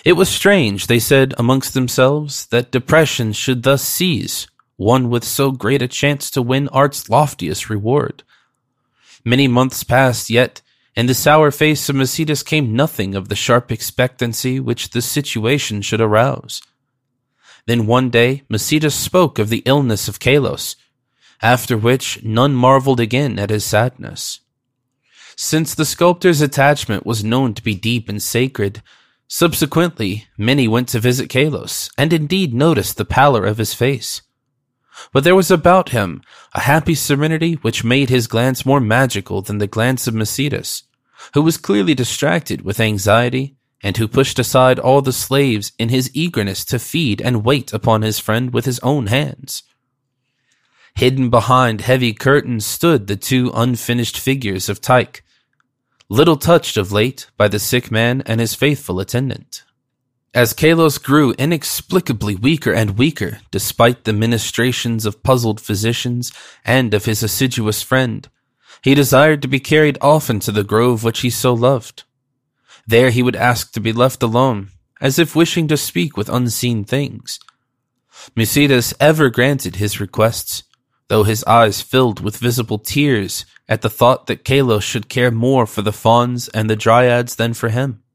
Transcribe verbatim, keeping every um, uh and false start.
It was strange, they said amongst themselves, that depression should thus seize one with so great a chance to win art's loftiest reward. Many months passed, yet in the sour face of Mecitas came nothing of the sharp expectancy which the situation should arouse. Then one day Mecitas spoke of the illness of Kalos, after which none marveled again at his sadness. Since the sculptor's attachment was known to be deep and sacred, subsequently many went to visit Kalos, and indeed noticed the pallor of his face. But there was about him a happy serenity which made his glance more magical than the glance of Mecitas, who was clearly distracted with anxiety, and who pushed aside all the slaves in his eagerness to feed and wait upon his friend with his own hands. Hidden behind heavy curtains stood the two unfinished figures of Tyche, little touched of late by the sick man and his faithful attendant. As Kalos grew inexplicably weaker and weaker, despite the ministrations of puzzled physicians and of his assiduous friend, he desired to be carried often to the grove which he so loved. There he would ask to be left alone, as if wishing to speak with unseen things. Mecitas ever granted his requests, though his eyes filled with visible tears at the thought that Kalos should care more for the fauns and the dryads than for him.